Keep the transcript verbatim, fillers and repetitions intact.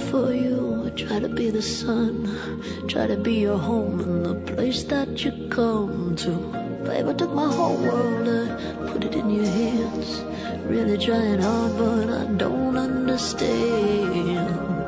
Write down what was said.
for you. I try to be the sun, try to be your home and the place that you come to. Babe, I took my whole world, I put it in your hands. Really trying hard, but I don't understand.